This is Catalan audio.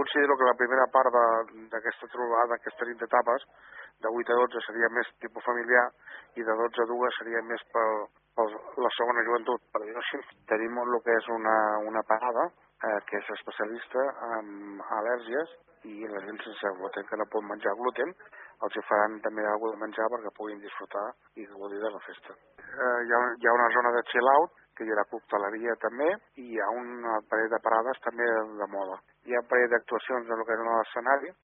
considero que la primera part d'aquesta trobada, d'aquesta nit d'etapes, de 8 a 12 seria més tipus familiar i de 12 a 2 seria més per la segona joventut. Per dir-ho així, tenim el que és una parada que és especialista en al·lèrgies i la gent sense gluten, que no pot menjar gluten, els faran també alguna de menjar perquè puguin disfrutar i gaudir de la festa. Hi ha una zona de chill-out, que hi ha cocteleria també, i hi ha un parell de parades també de moda. Hi ha un parell d'actuacions en el que és l'escenari,